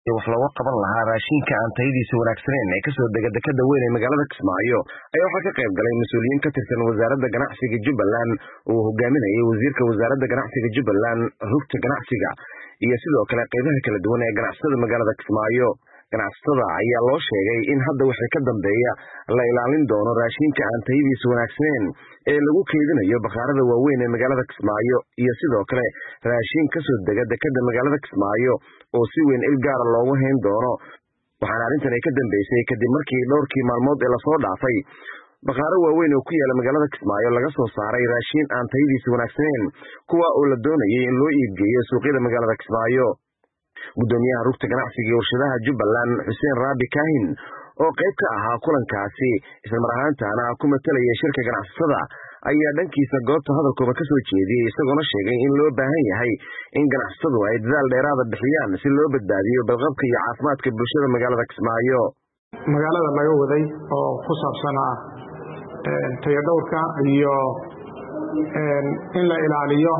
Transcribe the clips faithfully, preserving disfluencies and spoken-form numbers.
wax looga qaban lahaa raashinka aan tayadiisa wanaagsaneyn ee kasoo dega dekada weyn ee magaalada Kismaayo ayaa waxaa ka qayb galay mas'uuliyiin ka tirsan wasaaradda ganacsiga Jubbaland oo hogaaminayay wasiirka wasaaradda ganacsiga Jubbaland rugta ganacsiga iyo sidoo kale qaybaha kala duwan ee ganacsiga magaalada Kismaayo. ganacsatada ayaa loo sheegay in hadda wixii ka dambeeya la ilaalin doono raashinka aan tayadiisa wanaagsaneyn ee lagu keedinayo bakhaarada waaweyn ee magaalada Kismaayo iyo sidoo kale raashin kasoo dega dekada magaalada Kismaayo oo si weyn il gaar ah loogu hayn doono. waxaana arrintan ay ka dambeysay kadib markii dhowrkii maalmood ee lasoo dhaafay bakhaaro waaweyn oo ku yaala magaalada Kismaayo laga soo saaray raashin aan tayadiisa wanaagsaneyn kuwa oo la doonayay in loo iibgeeyo suuqyada magaalada Kismaayo. gudoomiyaha rugta ganacsiga ee warshadaha Jubbaland Xuseen Raabi Kaahin oo qayb ka ahaa kulankaasi isla mar ahaantaana ku matalaya shirka ganacsatada ayaa dhankiisa goobta hadalkooda ka soo jeediyay isagoona sheegay in loo baahan yahay in ganacsatadu ay dadaal dheeraada bixiyaan si loo badbaadiyo badqabka iyo caafimaadka bulshada magaalada Kismaayo. magaalada laga waday oo ku saabsanaa tayadowrka iyo in la ilaaliyo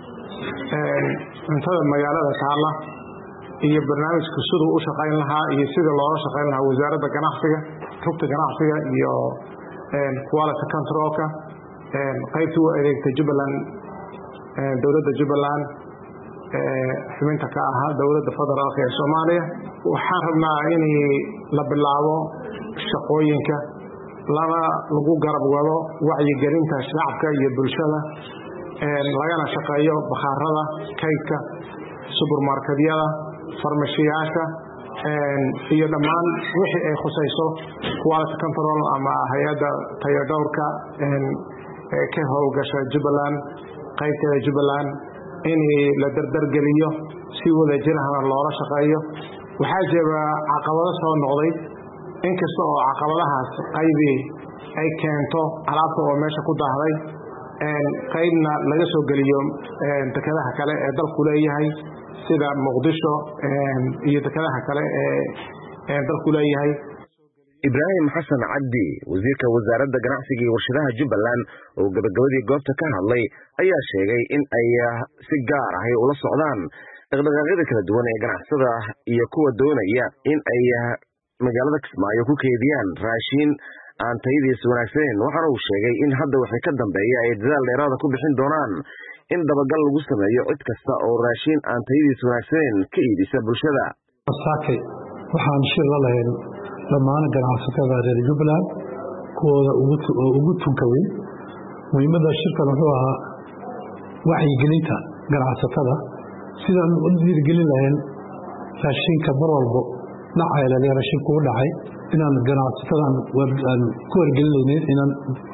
cuntada magaalada taala iyo barnaamijka siduu u shaqayn lahaa iyo sida looga shaqayn lahaa wasaaradda ganacsiga rugta ganacsiga iyo quality controlka qaybtii u adeegta Jubbaland dowladda Jubbaland xubinta ka ahaa dowladda federaalka ee Soomaaliya. waxaan rabnaa in la bilaabo shaqooyinka lana lagu garab wado wacyigelinta shacabka iyo bulshada lagana shaqeeyo bakhaarada kaydka supermarketyada farmashiyaasha iyo dhammaan wixii ay khusayso quality control ama hay'adda tayadowrka ee ka howlgasha Jubbaland qaybteeda Jubbaland in la dardargeliyo si wada jir ah loola shaqeeyo. waxaa jira caqabado soo noqday inkasta oo caqabadahaas qaybi ay keento alaabta oo meesha ku daahday qaybna laga soo geliyo dekadaha kale ee dalku leeyahay sida Muqdisho iyo dekadaha kale ee dalku leeyahay. Ibraahim Xasan Cabdi wasiirka wasaaradda ganacsiga iyo warshadaha Jubbaland oo gabagabadii goobta ka hadlay ayaa sheegay in ay si gaar ah ula socdaan dhaqdhaqaaqyada kala duwan ee ganacsatada iyo kuwa doonaya in ay magaalada Kismaayo ku keediyaan raashin aan tayadiisa wanaagsaneyn. waxaana uu sheegay in hadda wixii ka dambeeya ay dadaal dheeraada ku bixin doonaan in dabagal lagu sameeyo cid kasta oo raashin aan tayadiisa wanaagsaneyn ka iibisa bulshada. Saakay waxaan shir la lahayn dhammaan ganacsatada reer Jubbaland kuwooda ugu tunka weyn. muhiimadda shirkan wuxuu ahaa wacyigelinta ganacsatada sidaan u dhiirigelin lahayn raashinka mar walbo dhacay la raashinku u dhacay inaan ganacsatada aan ku wargelinayn inaan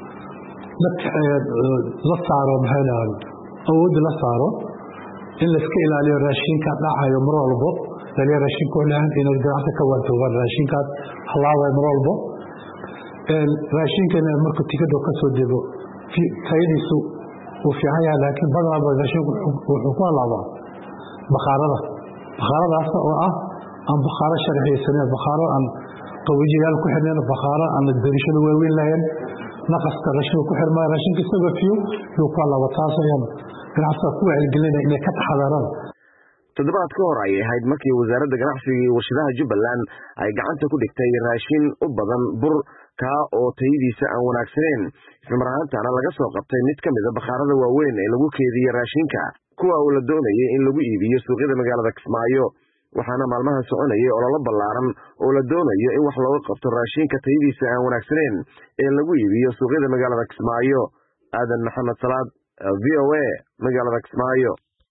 la saaro maxay lahayn awood la saaro in la iska ilaaliyo raashinka dhacayo mar walbo la raashinku leeyahay in ganacsatada ka wato raashinka halaaday mar walbo raashinkan markuu tikado ka soo dego tayadiisu uu fiican yahay laakiin badanaa raashinku wuxuu ku halaabaa bakhaarada bakhaaradaas oo ah aan bakhaaro sharciyeysan bakhaaro aan qawijiyaal ku xirneen bakhaaro aan darishada waaweyn lahayn naqaska raashinku ku xirmaa raashinka isagoo fiyo uu ku halaabaa taas ayaan ganacsatada ku wacyigelinaya inay ka taxadaraan. toddobaad ka hor ayay ahayd markii wasaaradda ganacsiga iyo warshadaha Jubbaland ay gacanta ku dhigtay raashin u badan bur ka oo tayadiisa aan wanaagsaneyn isla mar ahaantaana laga soo qabtay mid ka mid ah bakhaarada waaweyn ee lagu keediyo raashinka kuwa oo la doonayay in lagu iibiyo suuqyada magaalada Kismaayo. waxaana maalmahan soconayay ololo ballaaran oo la doonayo in wax looga qabto raashinka tayadiisa aan wanaagsaneyn ee lagu iibiyo suuqyada magaalada Kismaayo. aadan maxamed salaad V O A magaalada Kismaayo.